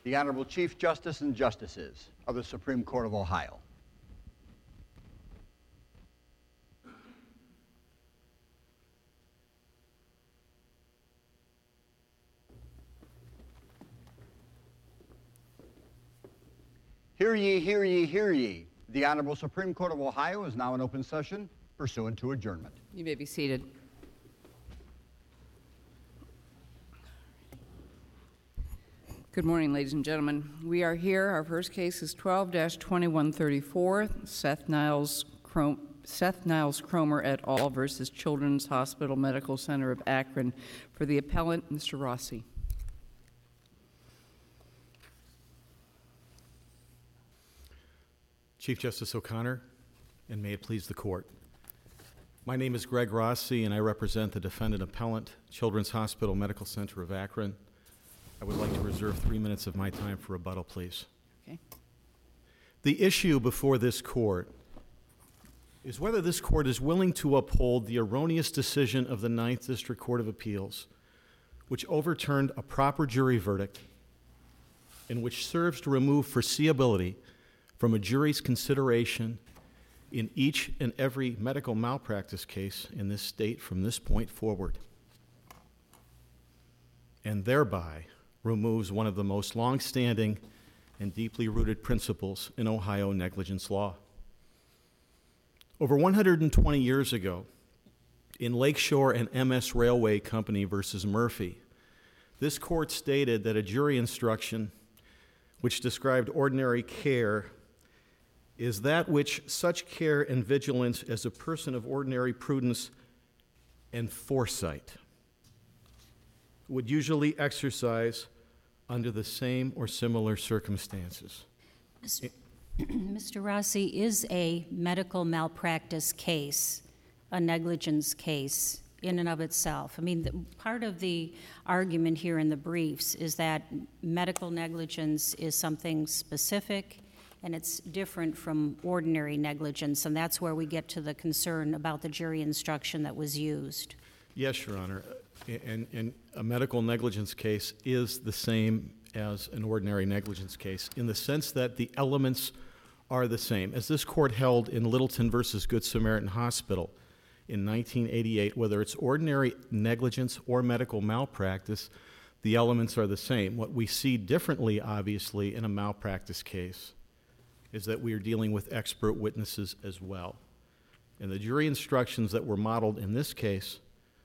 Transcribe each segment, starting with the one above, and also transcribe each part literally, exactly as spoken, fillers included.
The Honorable Chief Justice and Justices of the Supreme Court of Ohio. Hear ye, hear ye, hear ye. The Honorable Supreme Court of Ohio is now in open session pursuant to adjournment. You may be seated. Good morning, ladies and gentlemen. We are here. Our first case is twelve dash twenty-one thirty-four, Seth Niles, Crom Seth Niles Cromer et al. Versus Children's Hospital Medical Center of Akron. For the appellant, Mister Rossi. Chief Justice O'Connor, and may it please the court. My name is Greg Rossi, and I represent the defendant appellant, Children's Hospital Medical Center of Akron. I would like to reserve three minutes of my time for rebuttal, please. Okay. The issue before this court is whether this court is willing to uphold the erroneous decision of the Ninth District Court of Appeals, which overturned a proper jury verdict and which serves to remove foreseeability from a jury's consideration in each and every medical malpractice case in this state from this point forward, and thereby removes one of the most long-standing and deeply rooted principles in Ohio negligence law. Over one hundred twenty years ago, in Lakeshore and M S Railway Company versus Murphy, this court stated that a jury instruction which described ordinary care is that which such care and vigilance as a person of ordinary prudence and foresight would usually exercise under the same or similar circumstances. Mister Rossi, is a medical malpractice case a negligence case in and of itself? I mean, the, part of the argument here in the briefs is that medical negligence is something specific and it's different from ordinary negligence, and that's where we get to the concern about the jury instruction that was used. Yes, Your Honor. And, and a medical negligence case is the same as an ordinary negligence case in the sense that the elements are the same. As this court held in Littleton versus Good Samaritan Hospital in nineteen eighty-eight, whether it's ordinary negligence or medical malpractice, the elements are the same. What we see differently, obviously, in a malpractice case is that we are dealing with expert witnesses as well. And the jury instructions that were modeled in this case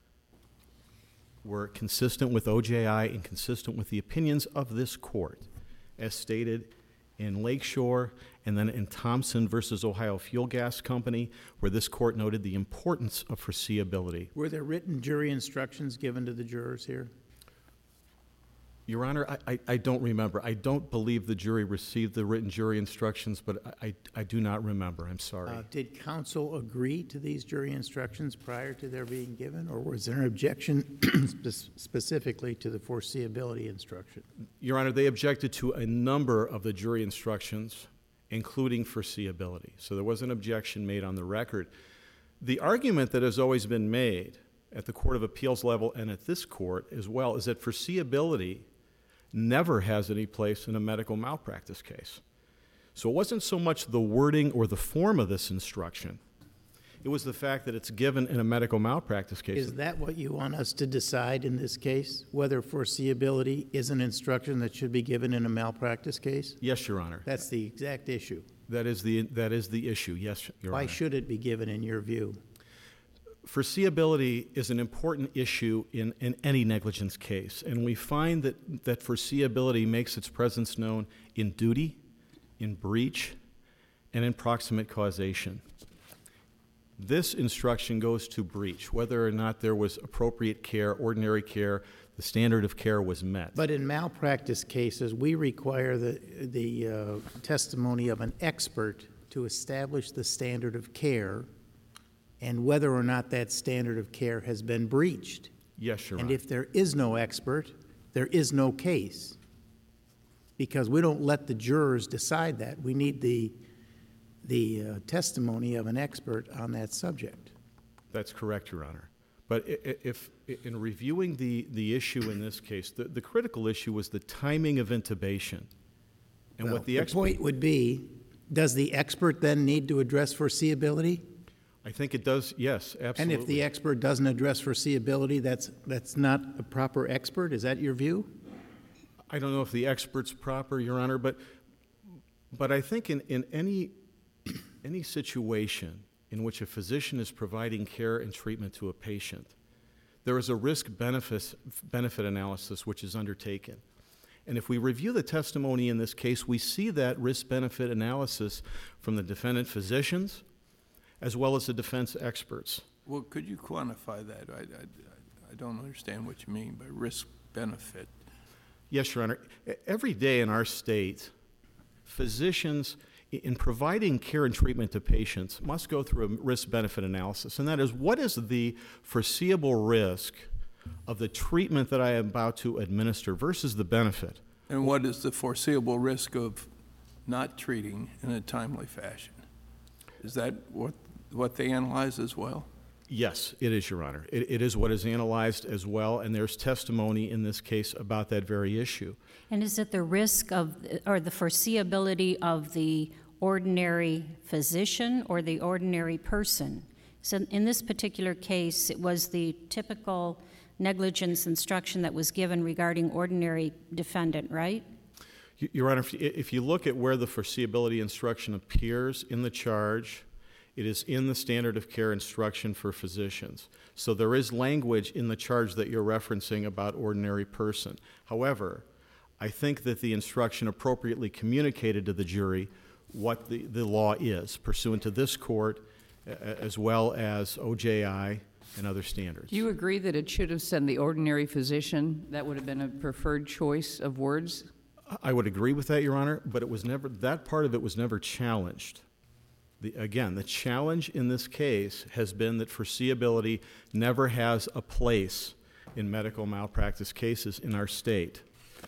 were consistent with O J I and consistent with the opinions of this court, as stated in Lakeshore and then in Thompson versus Ohio Fuel Gas Company, where this court noted the importance of foreseeability. Were there written jury instructions given to the jurors here? Your Honor, I, I, I don't remember. I don't believe the jury received the written jury instructions, but I, I, I do not remember. I'm sorry. Uh, did counsel agree to these jury instructions prior to their being given, or was there an objection spe- specifically to the foreseeability instruction? Your Honor, they objected to a number of the jury instructions, including foreseeability. So there was an objection made on the record. The argument that has always been made at the Court of Appeals level and at this court as well is that foreseeability never has any place in a medical malpractice case. So it wasn't so much the wording or the form of this instruction. It was the fact that it's given in a medical malpractice case. Is that what you want us to decide in this case, whether foreseeability is an instruction that should be given in a malpractice case? Yes, Your Honor. That's the exact issue. That is the, that is the issue, yes, Your Why Honor. should it be given in your view? Foreseeability is an important issue in, in any negligence case, and we find that, that foreseeability makes its presence known in duty, in breach, and in proximate causation. This instruction goes to breach, whether or not there was appropriate care, ordinary care, the standard of care was met. But in malpractice cases, we require the, the uh, testimony of an expert to establish the standard of care and whether or not that standard of care has been breached. Yes, Your Honor. And if there is no expert, there is no case, because we don't let the jurors decide that. We need the, the uh, testimony of an expert on that subject. That's correct, Your Honor. But i- i- if, in reviewing the, the issue in this case, the, the critical issue was the timing of intubation. And Well, what the the expert, point would be, does the expert then need to address foreseeability? I think it does, yes, absolutely. And if the expert doesn't address foreseeability, that's, that's not a proper expert? Is that your view? I don't know if the expert's proper, Your Honor, but, but I think in, in any, any situation in which a physician is providing care and treatment to a patient, there is a risk-benefit benefit analysis which is undertaken. And if we review the testimony in this case, we see that risk-benefit analysis from the defendant physicians as well as the defense experts. Well, could you quantify that? I, I, I don't understand what you mean by risk-benefit. Yes, Your Honor. E- Every day in our state, physicians, i- in providing care and treatment to patients, must go through a risk-benefit analysis, and that is, what is the foreseeable risk of the treatment that I am about to administer versus the benefit? And what is the foreseeable risk of not treating in a timely fashion? Is that what, what they analyze as well? Yes, it is, Your Honor. It, it is what is analyzed as well, and there's testimony in this case about that very issue. And is it the risk of, or the foreseeability of the ordinary physician or the ordinary person? So in this particular case, it was the typical negligence instruction that was given regarding ordinary defendant, right? Y- Your Honor, if you, if you look at where the foreseeability instruction appears in the charge, it is in the standard of care instruction for physicians. So there is language in the charge that you're referencing about ordinary person. However, I think that the instruction appropriately communicated to the jury what the, the law is pursuant to this court a- as well as O J I and other standards. Do you agree that it should have said the ordinary physician? That would have been a preferred choice of words? I would agree with that, Your Honor, but it was never, that part of it was never challenged. The, again, the challenge in this case has been that foreseeability never has a place in medical malpractice cases in our state.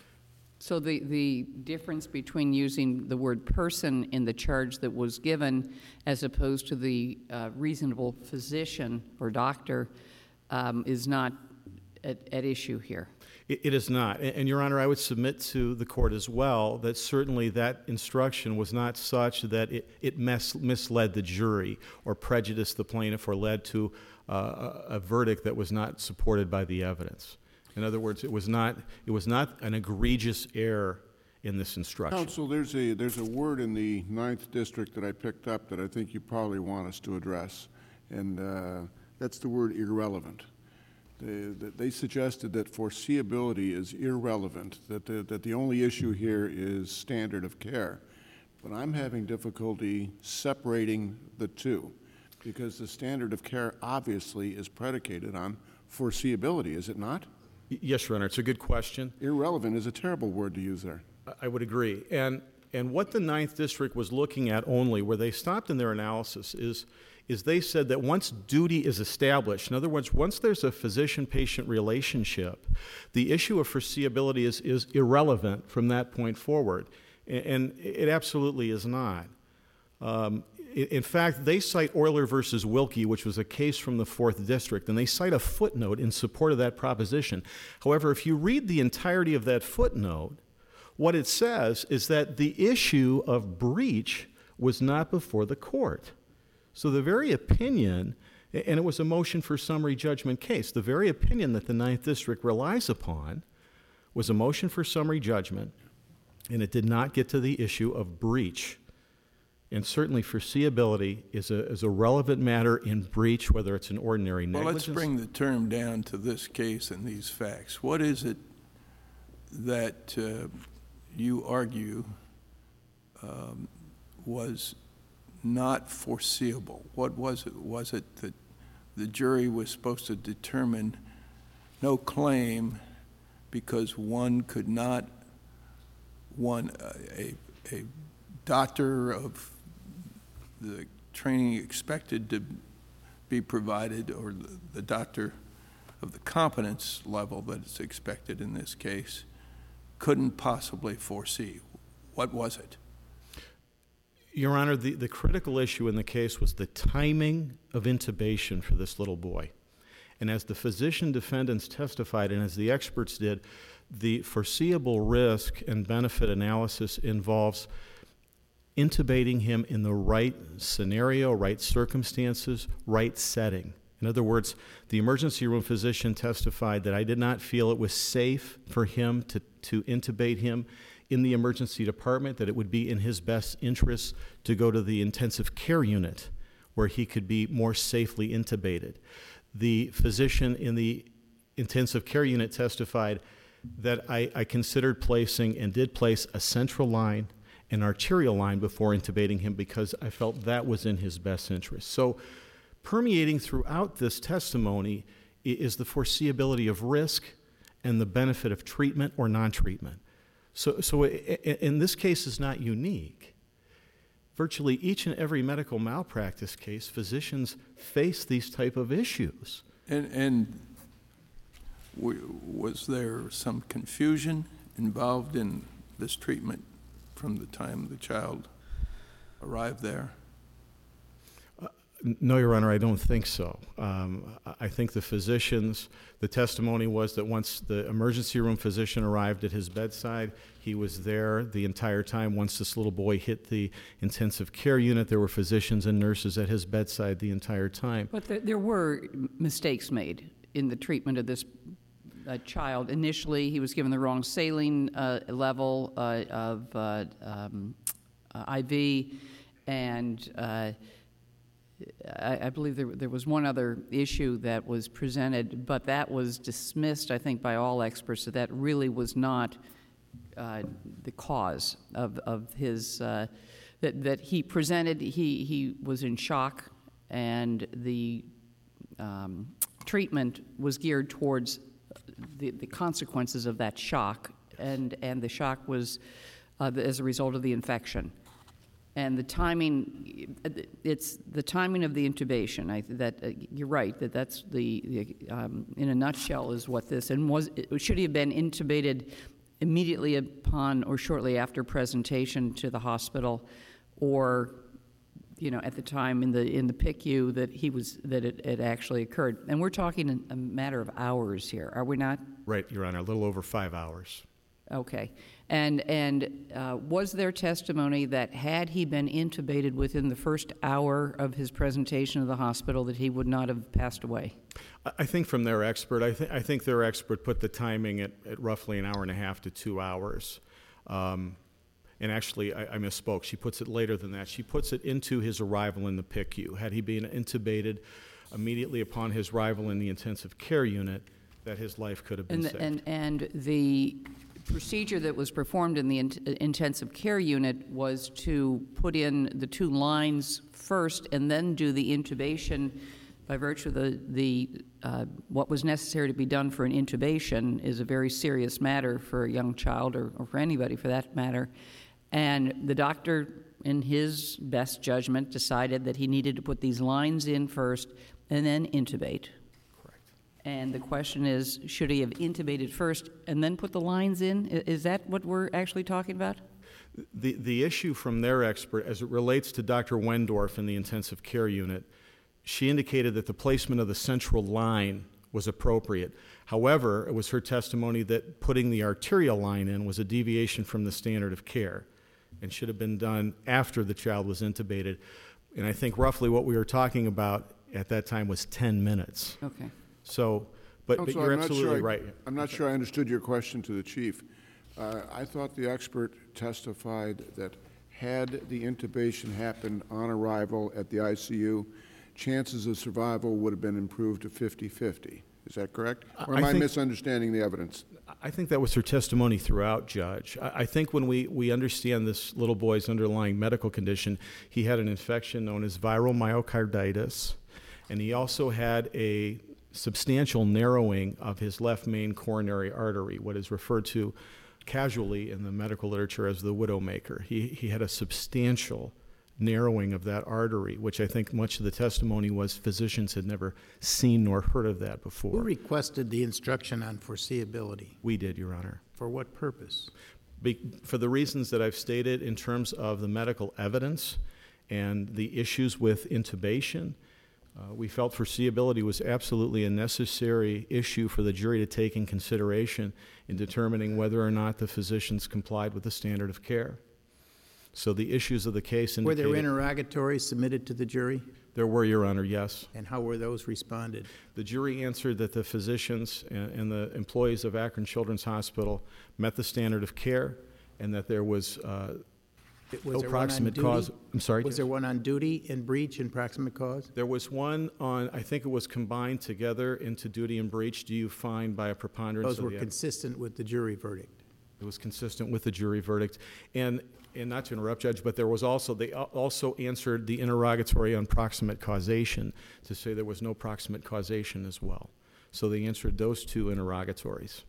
So the, the difference between using the word person in the charge that was given as opposed to the uh, reasonable physician or doctor um, is not at, at issue here. It, it is not. And, and, Your Honor, I would submit to the court as well that certainly that instruction was not such that it, it mes- misled the jury or prejudiced the plaintiff or led to uh, a, a verdict that was not supported by the evidence. In other words, it was not, it was not an egregious error in this instruction. Counsel, there's a, there's a word in the ninth district that I picked up that I think you probably want us to address, and uh, that's the word irrelevant. They, they suggested that foreseeability is irrelevant, that the, that the only issue here is standard of care. But I'm having difficulty separating the two, because the standard of care obviously is predicated on foreseeability, is it not? Yes, Your Honor, it's a good question. Irrelevant is a terrible word to use there. I would agree. And, and what the ninth district was looking at only, where they stopped in their analysis, is, is they said that once duty is established, in other words, once there's a physician-patient relationship, the issue of foreseeability is, is irrelevant from that point forward. And, and it absolutely is not. Um, In fact, they cite Euler versus Wilkie, which was a case from the fourth District, and they cite a footnote in support of that proposition. However, if you read the entirety of that footnote, what it says is that the issue of breach was not before the court. So the very opinion, and it was a motion for summary judgment case, the very opinion that the ninth District relies upon was a motion for summary judgment, and it did not get to the issue of breach. And certainly foreseeability is a, is a relevant matter in breach, whether it's an ordinary Well, negligence. let's bring the term down to this case and these facts. What is it that uh, you argue um, was not foreseeable? What was it? Was it that the jury was supposed to determine no claim because one could not, one, uh, a, a doctor of the training expected to be provided, or the, the doctor of the competence level that is expected in this case, couldn't possibly foresee? What was it? Your Honor, the, the critical issue in the case was the timing of intubation for this little boy. And as the physician defendants testified, and as the experts did, the foreseeable risk and benefit analysis involves intubating him in the right scenario, right circumstances, right setting. In other words, the emergency room physician testified that I did not feel it was safe for him to, to intubate him in the emergency department, that it would be in his best interest to go to the intensive care unit where he could be more safely intubated. The physician in the intensive care unit testified that I, I considered placing and did place a central line, an arterial line before intubating him because I felt that was in his best interest. So permeating throughout this testimony is the foreseeability of risk and the benefit of treatment or non-treatment. So, so in this case is not unique. Virtually each and every medical malpractice case, physicians face these type of issues. And, and w- was there some confusion involved in this treatment from the time the child arrived there? No, Your Honor, I don't think so. Um, I think the physicians, the testimony was that once the emergency room physician arrived at his bedside, he was there the entire time. Once this little boy hit the intensive care unit, there were physicians and nurses at his bedside the entire time. But there, there were mistakes made in the treatment of this uh, child. Initially, he was given the wrong saline uh, level uh, of uh, um, uh, I V, and uh, I, I believe there, there was one other issue that was presented, but that was dismissed, I think, by all experts, that that really was not uh, the cause of, of his, uh, that, that he presented, he, he was in shock, and the um, treatment was geared towards the, the consequences of that shock, and, and the shock was uh, as a result of the infection. And the timing, it's the timing of the intubation. I, that uh, you're right. That that's the, the um, in a nutshell, is what this. And was should he have been intubated immediately upon or shortly after presentation to the hospital, or, you know, at the time in the in the P I C U that he was that it, it actually occurred? And we're talking a matter of hours here, are we not? Right, Your Honor. A little over five hours. Okay. And, and uh, was there testimony that had he been intubated within the first hour of his presentation to the hospital that he would not have passed away? I think from their expert, I, th- I think their expert put the timing at, at roughly an hour and a half to two hours. Um, and actually, I, I misspoke. She puts it later than that. She puts it into his arrival in the P I C U. Had he been intubated immediately upon his arrival in the intensive care unit, that his life could have been and, saved. And, and the procedure that was performed in the in- intensive care unit was to put in the two lines first and then do the intubation. By virtue of the, the uh, what was necessary to be done for an intubation is a very serious matter for a young child, or, or for anybody for that matter. And the doctor, in his best judgment, decided that he needed to put these lines in first and then intubate. And the question is, should he have intubated first and then put the lines in? Is that what we're actually talking about? The, the issue from their expert, as it relates to Doctor Wendorf in the intensive care unit, she indicated that the placement of the central line was appropriate. However, it was her testimony that putting the arterial line in was a deviation from the standard of care and should have been done after the child was intubated. And I think roughly what we were talking about at that time was ten minutes. Okay. So, but, but Counsel, you're I'm not absolutely sure I- right. I'm not sure I understood your question to the chief. Uh, I thought the expert testified that had the intubation happened on arrival at the I C U, chances of survival would have been improved to fifty-fifty. Is that correct? Or am I I think- misunderstanding the evidence? I think that was her testimony throughout, Judge. I, I think when we, we understand this little boy's underlying medical condition, he had an infection known as viral myocarditis, and he also had a substantial narrowing of his left main coronary artery, what is referred to casually in the medical literature as the widowmaker. He, he had a substantial narrowing of that artery, which I think much of the testimony was physicians had never seen nor heard of that Who before. requested the instruction on foreseeability? We did, Your Honor. For what purpose? Be, for the reasons that I've stated in terms of the medical evidence and the issues with intubation, Uh, we felt foreseeability was absolutely a necessary issue for the jury to take in consideration in determining whether or not the physicians complied with the standard of care. So the issues of the case Were indicated... there interrogatories submitted to the jury? There were, Your Honor, yes. And how were those responded? The jury answered that the physicians and, and the employees of Akron Children's Hospital met the standard of care and that there was uh, Was no there one on proximate duty? cause. I'm sorry? Was there one on duty and breach and proximate cause? There was one on, I think it was combined together into duty and breach. Do you find by a preponderance Those of were the... consistent with the jury verdict. It was consistent with the jury verdict. And, and not to interrupt, Judge, but there was also, they al- also answered the interrogatory on proximate causation to say there was no proximate causation as well. So they answered those two interrogatories.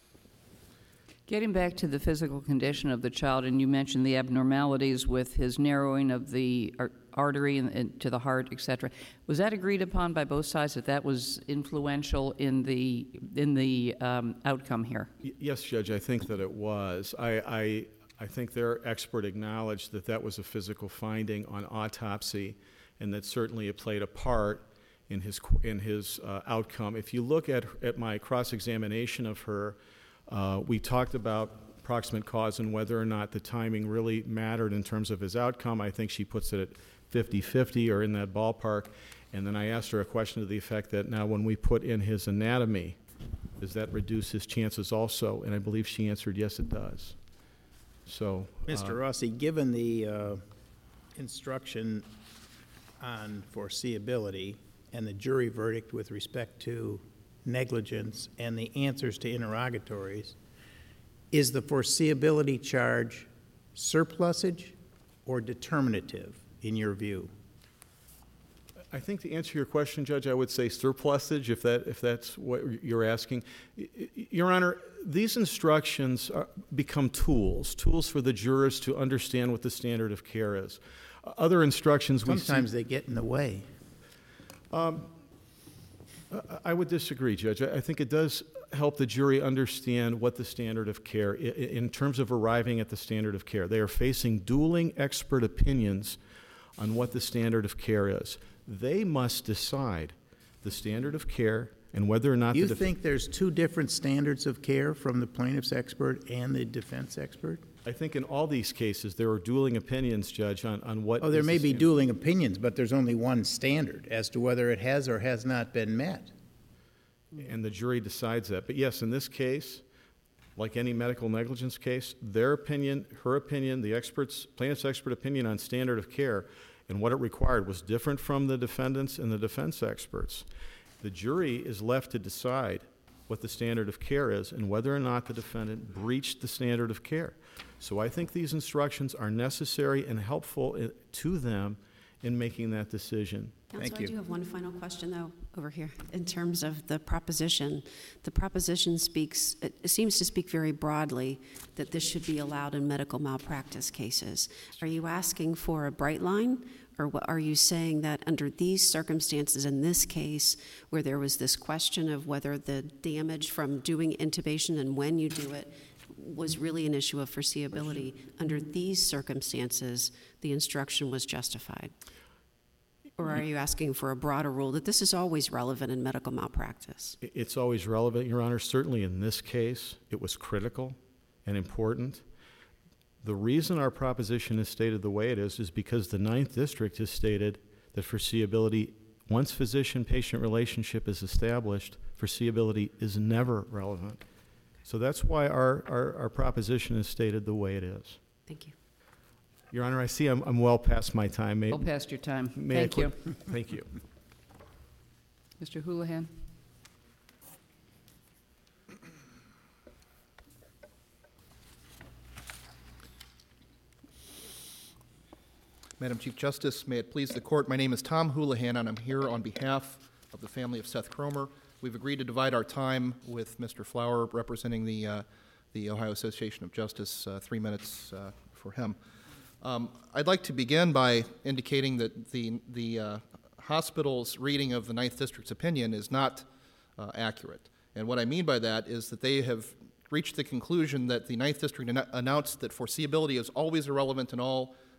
Getting back to the physical condition of the child, and you mentioned the abnormalities with his narrowing of the ar- artery and, and to the heart, et cetera. Was that agreed upon by both sides, that that was influential in the in the um, outcome here? Y- yes, Judge, I think that it was. I, I, I think their expert acknowledged that that was a physical finding on autopsy, and that certainly it played a part in his qu- in his uh, outcome. If you look at at my cross-examination of her, uh, we talked about proximate cause and whether or not the timing really mattered in terms of his outcome. I think she puts it at fifty-fifty or in that ballpark. And then I asked her a question to the effect that now when we put in his anatomy, does that reduce his chances also? And I believe she answered, yes, it does. So, Mister uh, Rossi, given the uh, instruction on foreseeability and the jury verdict with respect to negligence and the answers to interrogatories, is the foreseeability charge surplusage or determinative in your view? I think to answer your question, Judge, I would say surplusage, if that if that's what you're asking. Your Honor, these instructions are, become tools, tools for the jurors to understand what the standard of care is. Other instructions we see... Sometimes they get in the way. Um, I would disagree, Judge. I think it does help the jury understand what the standard of care, in terms of arriving at the standard of care. They are facing dueling expert opinions on what the standard of care is. They must decide the standard of care and whether or not... You the def- think there's two different standards of care from the plaintiff's expert and the defense expert? I think in all these cases, there are dueling opinions, Judge, on, on what... Oh, there is may the be standard. dueling opinions, but there's only one standard as to whether it has or has not been met. And the jury decides that. But yes, in this case, like any medical negligence case, their opinion, her opinion, the expert's, plaintiff's expert opinion on standard of care and what it required was different from the defendants and the defense experts. The jury is left to decide what the standard of care is and whether or not the defendant breached the standard of care. So I think these instructions are necessary and helpful i- to them in making that decision. Thank Counsel, you. I do have one final question, though, over here. In terms of the proposition, the proposition speaks, it seems to speak very broadly that this should be allowed in medical malpractice cases. Are you asking for a bright line, or what, are you saying that under these circumstances, in this case, where there was this question of whether the damage from doing intubation and when you do it was really an issue of foreseeability, under these circumstances, the instruction was justified? Or are you asking for a broader rule that this is always relevant in medical malpractice? I- It's always relevant, Your Honor. Certainly in this case, it was critical and important. The reason our proposition is stated the way it is is because the Ninth District has stated that foreseeability, once physician-patient relationship is established, foreseeability is never relevant. So that's why our, our, our proposition is stated the way it is. Thank you. Your Honor, I see I'm, I'm well past my time. May, Well past your time. may I Thank you. quick- Thank you. Mister Houlihan? Madam Chief Justice, may it please the court, my name is Tom Houlihan, and I'm here on behalf of the family of Seth Cromer. We've agreed to divide our time with Mister Flower, representing the, uh, the Ohio Association of Justice, uh, three minutes uh, for him. Um, I'd like to begin by indicating that the, the uh, hospital's reading of the Ninth District's opinion is not uh, accurate. And what I mean by that is that they have reached the conclusion that the Ninth District an- announced that foreseeability is always irrelevant in all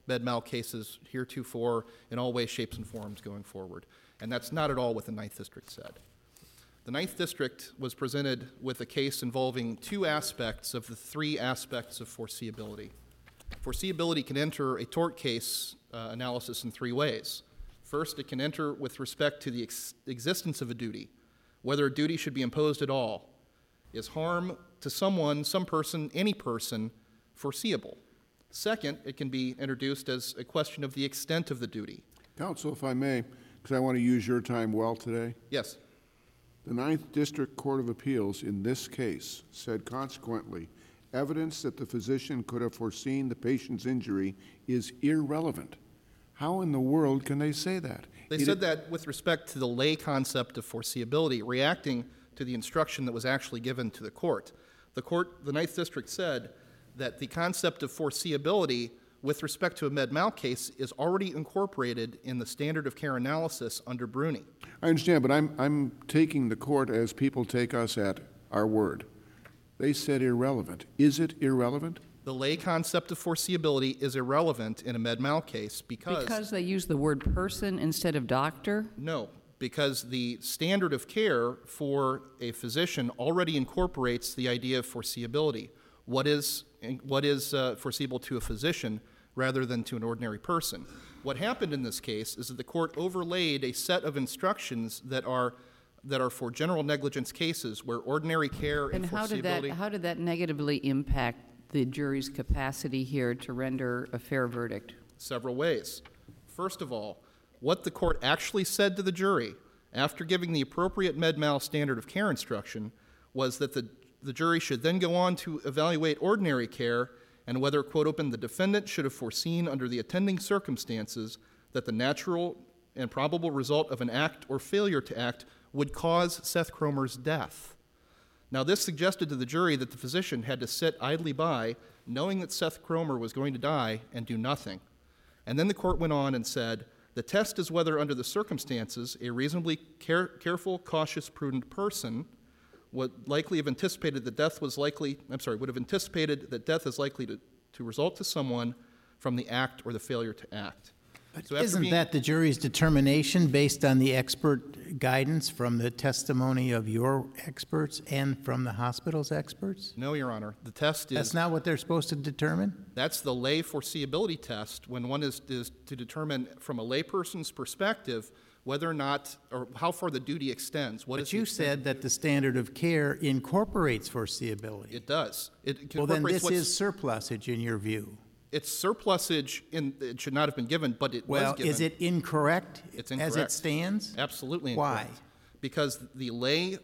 med mal cases heretofore in all ways, shapes, and forms going forward. And that's not at all what the Ninth District said. The Ninth District was presented with a case involving two aspects of the three aspects of foreseeability. Foreseeability can enter a tort case uh, analysis in three ways. First, it can enter with respect to the ex- existence of a duty, whether a duty should be imposed at all. Is harm to someone, some person, any person, foreseeable? Second, it can be introduced as a question of the extent of the duty. Counsel, if I may, because I want to use your time well today. Yes. The Ninth District Court of Appeals in this case said consequently, evidence that the physician could have foreseen the patient's injury is irrelevant. How in the world can they say that? They It- said that with respect to the lay concept of foreseeability, reacting to the instruction that was actually given to the court. The court, the Ninth District said that the concept of foreseeability with respect to a med mal case is already incorporated in the standard of care analysis under Bruni. I understand, but I'm, I'm taking the court as people take us at our word. They said irrelevant. Is it irrelevant? The lay concept of foreseeability is irrelevant in a med mal case because... Because they use the word person instead of doctor? No, because the standard of care for a physician already incorporates the idea of foreseeability. What is, what is uh, foreseeable to a physician rather than to an ordinary person? What happened in this case is that the court overlaid a set of instructions that are that are for general negligence cases where ordinary care and, And how did foreseeability... that, how did that negatively impact the jury's capacity here to render a fair verdict? Several ways. First of all, what the court actually said to the jury after giving the appropriate med mal standard of care instruction was that the, the jury should then go on to evaluate ordinary care and whether, quote open, the defendant should have foreseen under the attending circumstances that the natural and probable result of an act or failure to act would cause Seth Cromer's death. Now, this suggested to the jury that the physician had to sit idly by, knowing that Seth Cromer was going to die, and do nothing. And then the court went on and said, the test is whether, under the circumstances, a reasonably care- careful, cautious, prudent person would likely have anticipated that death was likely, I'm sorry, would have anticipated that death is likely to, to result to someone from the act or the failure to act. But So after isn't being- that the jury's determination based on the expert guidance from the testimony of your experts and from the hospital's experts? No, Your Honor. The test is... That's not what they're supposed to determine? That's the lay foreseeability test when one is, is to determine from a layperson's perspective whether or not, or how far the duty extends. What is But the you extent- said that the standard of care incorporates foreseeability. It does. It Well, then incorporates this what's- is surplusage in your view. It's surplusage, in, it should not have been given, but it Well, was given. is it incorrect It's as incorrect. it stands? Absolutely Why? incorrect. Because the lay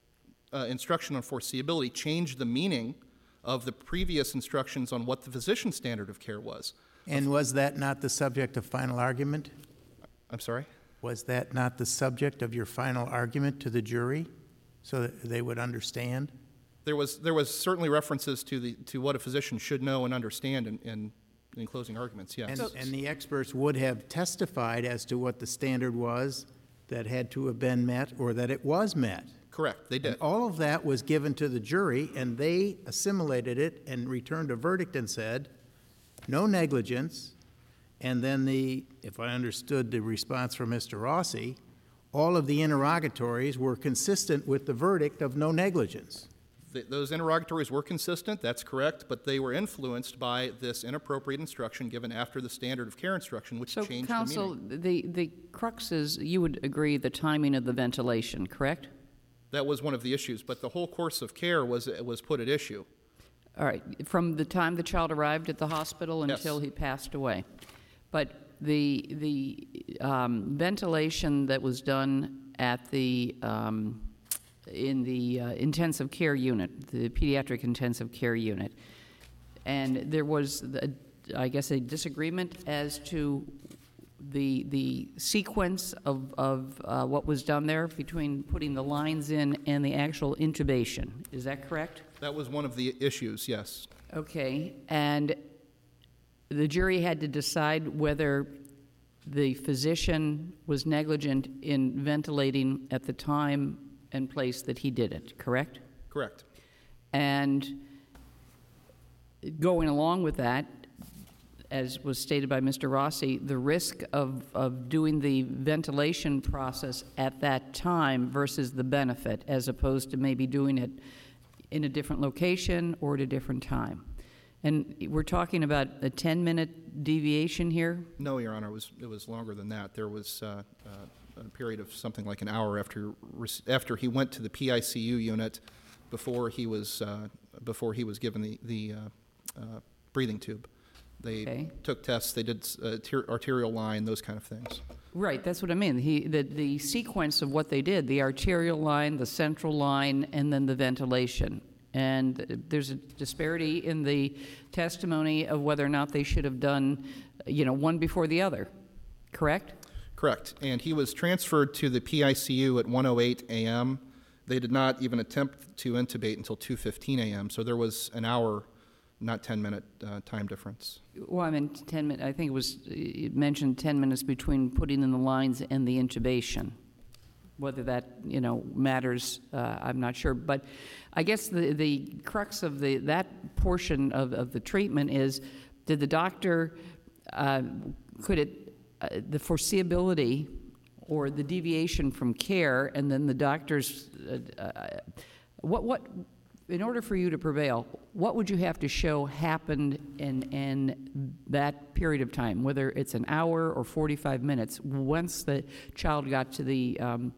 uh, instruction on foreseeability changed the meaning of the previous instructions on what the physician's standard of care was. And was that not the subject of final argument? I'm sorry? Was that not the subject of your final argument to the jury so that they would understand? There was, there was certainly references to, the, to what a physician should know and understand in, in, in closing arguments, yes. And, and the experts would have testified as to what the standard was that had to have been met or that it was met. Correct, they did. And all of that was given to the jury, and they assimilated it and returned a verdict and said, no negligence. And then the, if I understood the response from Mister Rossi, all of the interrogatories were consistent with the verdict of no negligence. Th- those interrogatories were consistent, that's correct, but they were influenced by this inappropriate instruction given after the standard of care instruction, which So, changed counsel, the meaning. the, the crux is, you would agree, the timing of the ventilation, correct? That was one of the issues, but the whole course of care was, was put at issue. All right, from the time the child arrived at the hospital Yes. until he passed away. But the, the um, ventilation that was done at the, um, in the uh, intensive care unit, the pediatric intensive care unit, and there was, the, I guess, a disagreement as to the, the sequence of, of uh, what was done there between putting the lines in and the actual intubation. Is that correct? That was one of the issues, yes. Okay, and the jury had to decide whether the physician was negligent in ventilating at the time and place that he did it, correct? Correct. And going along with that, as was stated by Mister Rossi, the risk of, of doing the ventilation process at that time versus the benefit, as opposed to maybe doing it in a different location or at a different time. And we're talking about a ten-minute deviation here? No, Your Honor, it was, it was longer than that. There was uh, uh, a period of something like an hour after, after he went to the P I C U unit before he was, uh, before he was given the, the uh, uh, breathing tube. They Okay. took tests, they did uh, ter- arterial line, those kind of things. Right, that's what I mean. He, the, the sequence of what they did, the arterial line, the central line, and then the ventilation. And there's a disparity in the testimony of whether or not they should have done, you know, one before the other, correct? Correct. And he was transferred to the P I C U at one oh eight a m They did not even attempt to intubate until two fifteen a m, so there was an hour, not ten-minute uh, time difference. Well, I mean, ten minutes, I think it was, it mentioned ten minutes between putting in the lines and the intubation. Whether that, you know, matters, uh, I'm not sure. But I guess the, the crux of the, that portion of, of the treatment is, did the doctor, uh, could it, uh, the foreseeability or the deviation from care, and then the doctor's, uh, uh, what, what, in order for you to prevail, what would you have to show happened in, in that period of time, whether it's an hour or forty-five minutes, once the child got to the, um,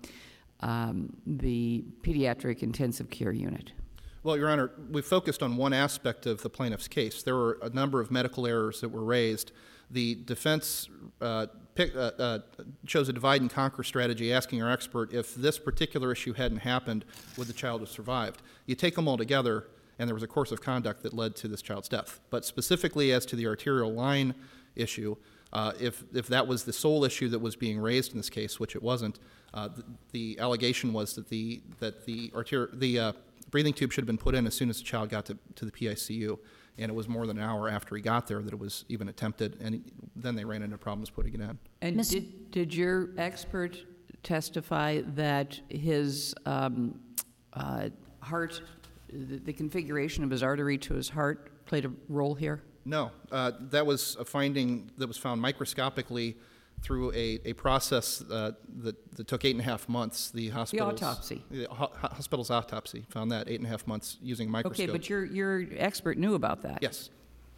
um, the pediatric intensive care unit? Well, Your Honor, we focused on one aspect of the plaintiff's case. There were a number of medical errors that were raised. The defense uh, pick, uh, uh, chose a divide and conquer strategy, asking our expert if this particular issue hadn't happened, would the child have survived? You take them all together, and there was a course of conduct that led to this child's death. But specifically as to the arterial line issue, uh, if, if that was the sole issue that was being raised in this case, which it wasn't, uh, the, the allegation was that the, that the, arterial, the uh, breathing tube should have been put in as soon as the child got to, to the P I C U. And it was more than an hour after he got there that it was even attempted, and then they ran into problems putting it in. And Miz did, did your expert testify that his um, uh, heart, the, the configuration of his artery to his heart played a role here? No, uh, that was a finding that was found microscopically through a, a process uh, that, that took eight and a half months. The hospital's The autopsy. The ho- hospital's autopsy found that eight and a half months using a microscope. Okay, but your, your expert knew about that? Yes.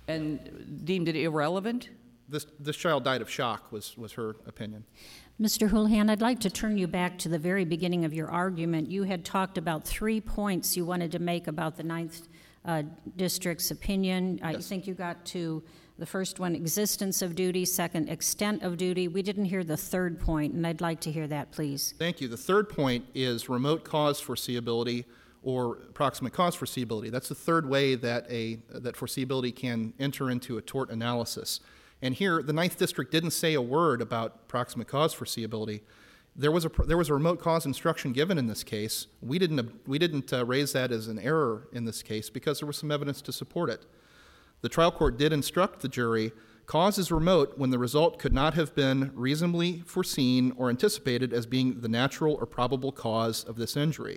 And deemed it irrelevant? This, this child died of shock was, was her opinion. Mister Houlihan, I'd like to turn you back to the very beginning of your argument. You had talked about three points you wanted to make about the Ninth uh, District's opinion. I Yes. think you got to the first one, existence of duty, second, extent of duty. We didn't hear the third point, and I'd like to hear that, please. Thank you. The third point is remote cause foreseeability or proximate cause foreseeability. That's the third way that, a, that foreseeability can enter into a tort analysis. And here, the Ninth District didn't say a word about proximate cause foreseeability. There was a, there was a remote cause instruction given in this case. We didn't, we didn't uh, raise that as an error in this case because there was some evidence to support it. The trial court did instruct the jury, cause is remote when the result could not have been reasonably foreseen or anticipated as being the natural or probable cause of this injury.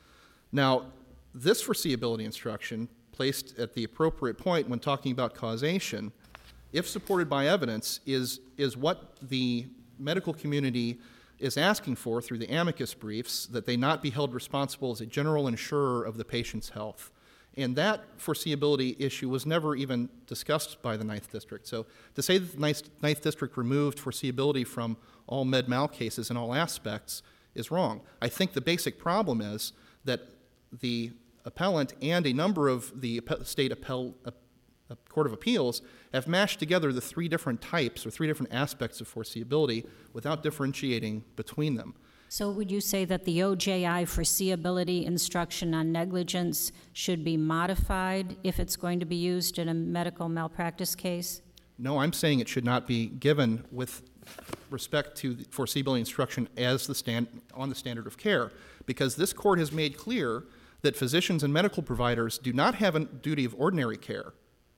Now, this foreseeability instruction, placed at the appropriate point when talking about causation, if supported by evidence, is, is what the medical community is asking for through the amicus briefs, that they not be held responsible as a general insurer of the patient's health. And that foreseeability issue was never even discussed by the Ninth District. So to say that the Ninth, Ninth District removed foreseeability from all med mal cases in all aspects is wrong. I think the basic problem is that the appellant and a number of the state appell, uh, Court of Appeals have mashed together the three different types or three different aspects of foreseeability without differentiating between them. So would you say that the O J I foreseeability instruction on negligence should be modified if it's going to be used in a medical malpractice case? No, I'm saying it should not be given with respect to the foreseeability instruction as the stand, on the standard of care, because this court has made clear that physicians and medical providers do not have a duty of ordinary care.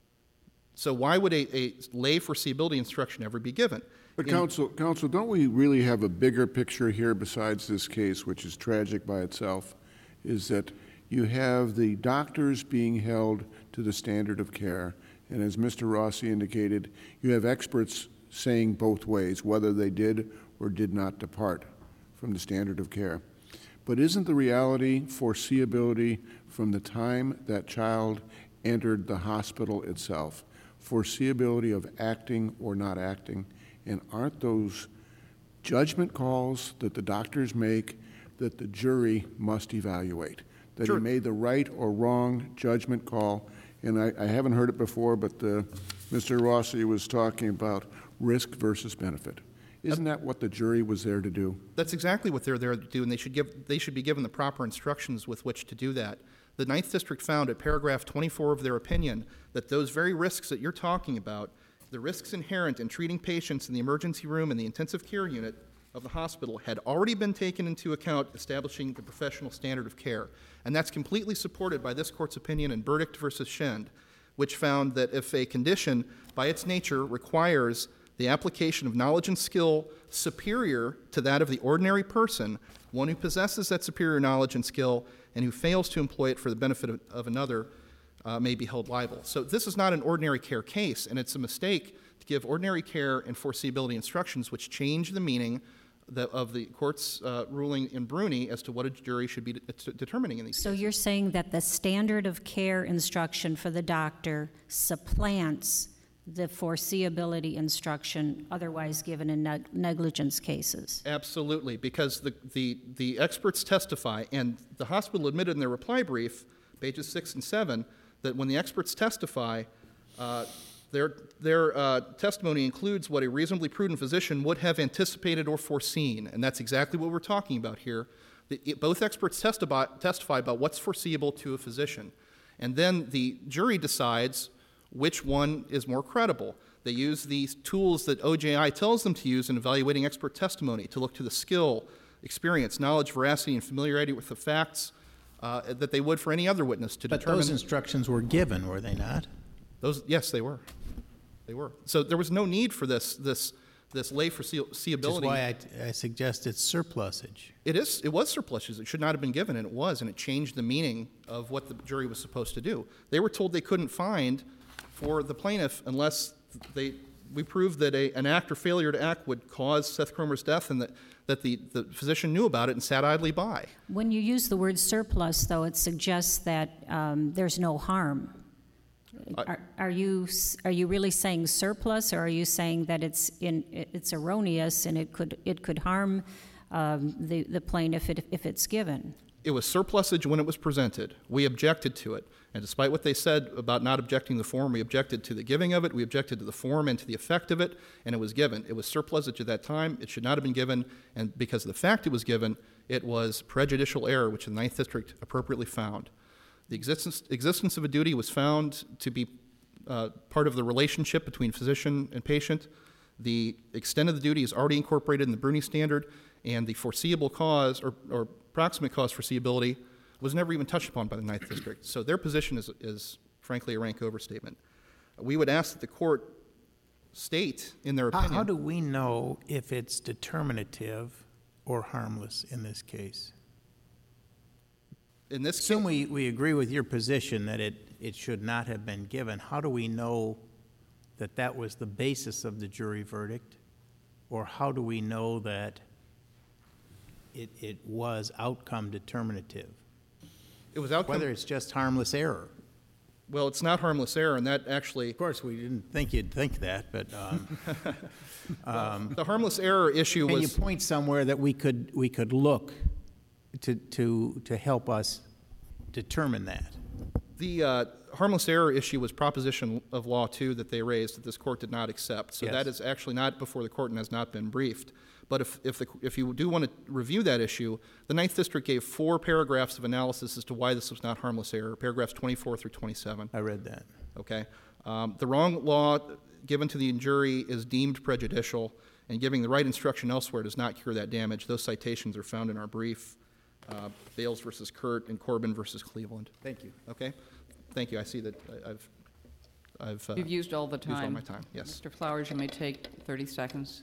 So why would a, a lay foreseeability instruction ever be given? But In, counsel, counsel, don't we really have a bigger picture here besides this case, which is tragic by itself, is that you have the doctors being held to the standard of care, And as Mister Rossi indicated, you have experts saying both ways, whether they did or did not depart from the standard of care. But isn't the reality foreseeability from the time that child entered the hospital itself? Foreseeability of acting or not acting? And aren't those judgment calls that the doctors make that the jury must evaluate? That Sure. he made the right or wrong judgment call? And I, I haven't heard it before, but uh, Mister Rossi was talking about risk versus benefit. Isn't that what the jury was there to do? That's exactly what they're there to do, and they should give they should be given the proper instructions with which to do that. The Ninth District found at paragraph twenty-four of their opinion that those very risks that you're talking about, the risks inherent in treating patients in the emergency room and the intensive care unit of the hospital, had already been taken into account establishing the professional standard of care. And that's completely supported by this court's opinion in Burdick versus Schend, which found that if a condition by its nature requires the application of knowledge and skill superior to that of the ordinary person, one who possesses that superior knowledge and skill and who fails to employ it for the benefit of, of another uh, may be held liable. So this is not an ordinary care case, and it's a mistake to give ordinary care and foreseeability instructions which change the meaning the, of the court's uh, ruling in Bruni as to what a jury should be de- determining in these So cases. you're saying that the standard of care instruction for the doctor supplants the foreseeability instruction otherwise given in neg- negligence cases? Absolutely, because the, the, the experts testify, and the hospital admitted in their reply brief, pages six and seven, that when the experts testify, uh, their, their uh, testimony includes what a reasonably prudent physician would have anticipated or foreseen, and that's exactly what we're talking about here. The, it, both experts testify, testify about what's foreseeable to a physician, and then the jury decides which one is more credible. They use these tools that O J I tells them to use in evaluating expert testimony to look to the skill, experience, knowledge, veracity, and familiarity with the facts uh, that they would for any other witness to But determine. those instructions were given, were they not? Those, yes, they were. They were. So there was no need for this this this lay foreseeability. Which is why I, I suggest it's surplusage. It is. It was surplusage. It should not have been given, and it was, and it changed the meaning of what the jury was supposed to do. They were told they couldn't find for the plaintiff unless they we proved that a, an act or failure to act would cause Seth Cromer's death, and that that the, the physician knew about it and sat idly by. When you use the word surplus, though, it suggests that um, there's no harm. I- Are, are you s- are you really saying surplus, or are you saying that it's in it's erroneous and it could it could harm um, the the plaintiff if, if it's given? It was surplusage when it was presented. We objected to it. And despite what they said about not objecting to the form, we objected to the giving of it, we objected to the form and to the effect of it, and it was given. It was surplusage at that time. It should not have been given, and because of the fact it was given, it was prejudicial error, which the Ninth District appropriately found. The existence, existence of a duty was found to be uh, part of the relationship between physician and patient. The extent of the duty is already incorporated in the Bruni standard, and the foreseeable cause or, or proximate cause foreseeability was never even touched upon by the Ninth District. So their position is, is frankly a rank overstatement. We would ask that the court state in their How, opinion. how do we know if it's determinative or harmless in this case? in this Assume case, we, we agree with your position that it, it should not have been given. How do we know that that was the basis of the jury verdict? Or how do we know that it, it was outcome determinative? it was outcome. Whether it's just harmless error. Well, it's not harmless error, and that actually Of course, we didn't think you'd think that, but um, the harmless error issue can you was. point somewhere that we could, we could look to, to, to help us determine that? The uh, harmless error issue was proposition of law two that they raised that this court did not accept. So Yes. that is actually not before the court and has not been briefed. But if, if, the, if you do want to review that issue, the Ninth District gave four paragraphs of analysis as to why this was not harmless error, paragraphs twenty-four through twenty-seven. I read that. Okay? Um, the wrong law given to the jury is deemed prejudicial, and giving the right instruction elsewhere does not cure that damage. Those citations are found in our brief, uh, Bales versus Kurt and Corbin versus Cleveland. Thank you. Okay? Thank you. I see that I- I've, I've. uh, You've used all the Used all time. my time, yes. Mister Flowers, you may take thirty seconds.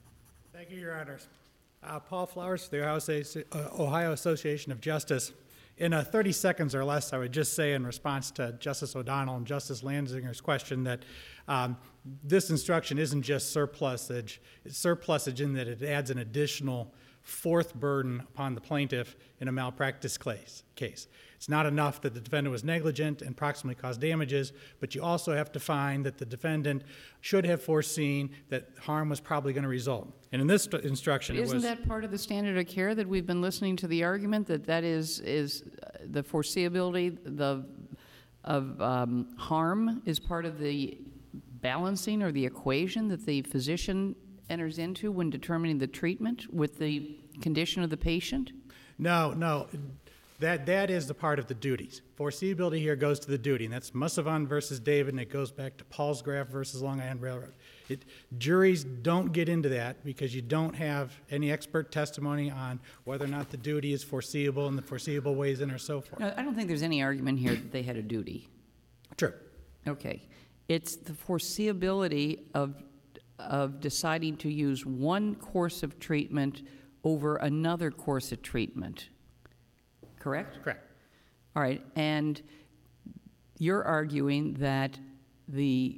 Thank you, Your Honors. Uh, Paul Flowers, the Ohio Associ- uh, Ohio Association of Justice. In uh, thirty seconds or less, I would just say in response to Justice O'Donnell and Justice Lanzinger's question that um, this instruction isn't just surplusage. It's surplusage in that it adds an additional fourth burden upon the plaintiff in a malpractice case. case. It's not enough that the defendant was negligent and proximately caused damages, but you also have to find that the defendant should have foreseen that harm was probably going to result. And in this instruction, it Isn't was... that part of the standard of care that we've been listening to the argument that that is, is the foreseeability the, of um, harm is part of the balancing or the equation that the physician enters into when determining the treatment with the condition of the patient? No, no. That, that is the part of the duties. Foreseeability here goes to the duty, and that's Musavon versus David, and it goes back to Paulsgraf versus Long Island Railroad. It, juries don't get into that because you don't have any expert testimony on whether or not the duty is foreseeable and the foreseeable ways in or so forth. No, I don't think there's any argument here that they had a duty. True. Okay. It's the foreseeability of, of deciding to use one course of treatment over another course of treatment. Correct? Correct. All right, and you're arguing that the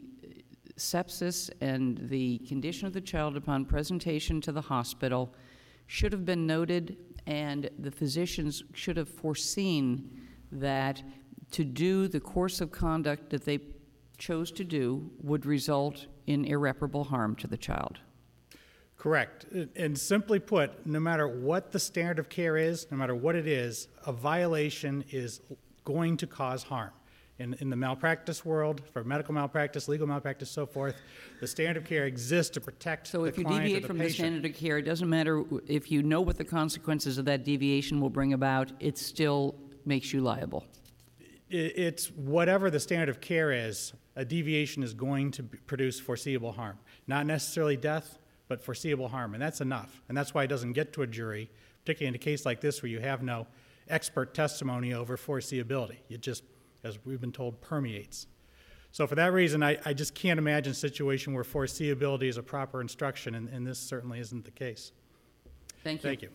sepsis and the condition of the child upon presentation to the hospital should have been noted, and the physicians should have foreseen that to do the course of conduct that they chose to do would result in irreparable harm to the child. Correct. And simply put, no matter what the standard of care is, no matter what it is, a violation is going to cause harm. In, in the malpractice world, for medical malpractice, legal malpractice, so forth, the standard of care exists to protect So the if you client or deviate the from the patient. standard of care, it doesn't matter if you know what the consequences of that deviation will bring about, it still makes you liable. It, it's whatever the standard of care is, a deviation is going to produce foreseeable harm. Not necessarily death, but foreseeable harm, and that's enough. And that's why it doesn't get to a jury, particularly in a case like this where you have no expert testimony over foreseeability. It just, as we've been told, permeates. So for that reason, I, I just can't imagine a situation where foreseeability is a proper instruction, and, and this certainly isn't the case. Thank you. Thank you.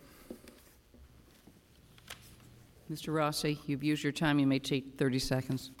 Mister Rossi, you've used your time. You may take thirty seconds.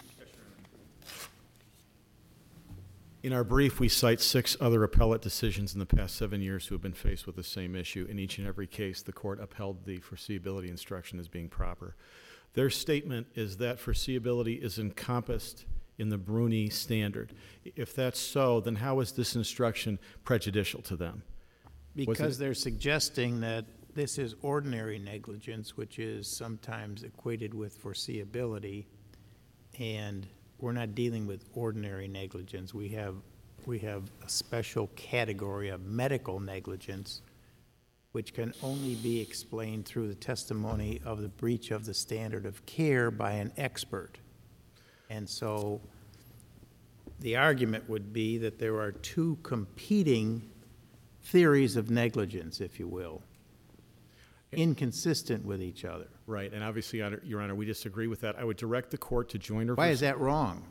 In our brief, we cite six other appellate decisions in the past seven years who have been faced with the same issue. In each and every case, the court upheld the foreseeability instruction as being proper. Their statement is that foreseeability is encompassed in the Bruni standard. If that's so, then how is this instruction prejudicial to them? Because they're suggesting that this is ordinary negligence, which is sometimes equated with foreseeability, and we're not dealing with ordinary negligence. We have, we have a special category of medical negligence, which can only be explained through the testimony of the breach of the standard of care by an expert. And so the argument would be that there are two competing theories of negligence, if you will, inconsistent with each other. Right, and obviously, Your Honor, we disagree with that. I would direct the court to Joyner. Why is that wrong?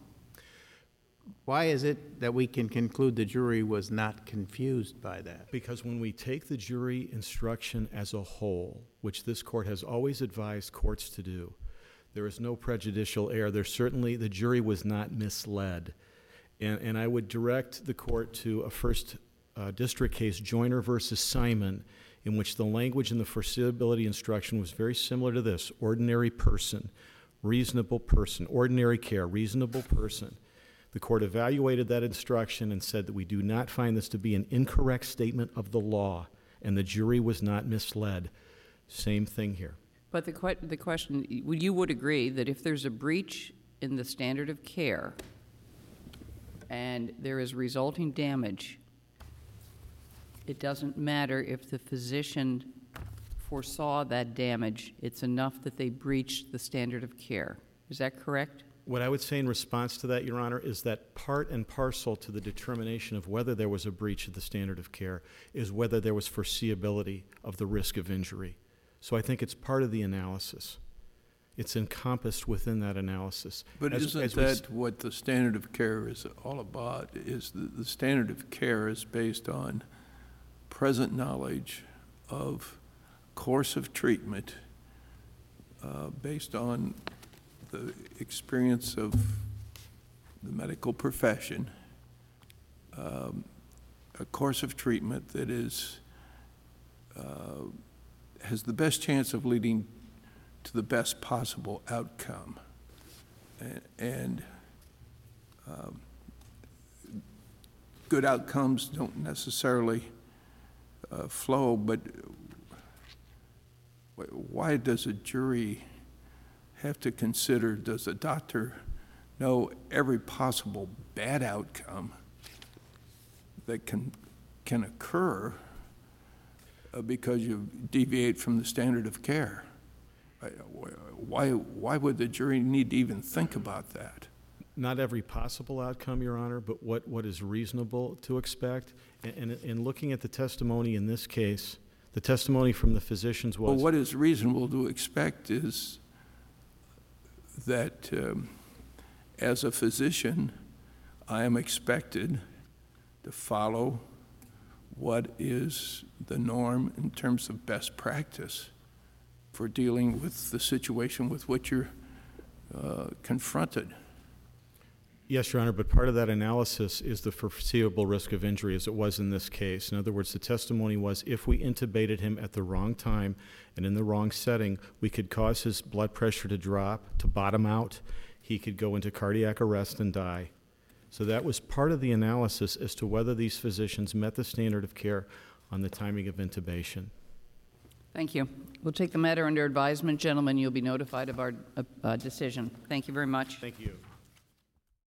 Why is it that we can conclude the jury was not confused by that? Because when we take the jury instruction as a whole, which this court has always advised courts to do, there is no prejudicial error. There certainly, the jury was not misled. And, and I would direct the court to a first uh, district case, Joyner versus Simon, in which the language in the foreseeability instruction was very similar to this: ordinary person, reasonable person, ordinary care, reasonable person. The court evaluated that instruction and said that we do not find this to be an incorrect statement of the law, and the jury was not misled. Same thing here. But the, que the question, you would agree that if there's a breach in the standard of care and there is resulting damage, it doesn't matter if the physician foresaw that damage. It's enough that they breached the standard of care. Is that correct? What I would say in response to that, Your Honor, is that part and parcel to the determination of whether there was a breach of the standard of care is whether there was foreseeability of the risk of injury. So I think it's part of the analysis. It's encompassed within that analysis. But as, isn't as that what the standard of care is all about? Is the, the standard of care is based on present knowledge of course of treatment uh, based on the experience of the medical profession, um, a course of treatment that is uh, has the best chance of leading to the best possible outcome. And, and um, good outcomes don't necessarily uh, flow, but why does a jury have to consider, does a doctor know every possible bad outcome that can, can occur uh, because you deviate from the standard of care? Why, why would the jury need to even think about that? Not every possible outcome, Your Honor, but what, what is reasonable to expect. And in looking at the testimony in this case, the testimony from the physicians was... Well, what is reasonable to expect is that um, as a physician, I am expected to follow what is the norm in terms of best practice for dealing with the situation with which you're uh, confronted. Yes, Your Honor, but part of that analysis is the foreseeable risk of injury, as it was in this case. In other words, the testimony was if we intubated him at the wrong time and in the wrong setting, we could cause his blood pressure to drop, to bottom out. He could go into cardiac arrest and die. So that was part of the analysis as to whether these physicians met the standard of care on the timing of intubation. Thank you. We'll take the matter under advisement. Gentlemen, you'll be notified of our uh, uh, decision. Thank you very much. Thank you.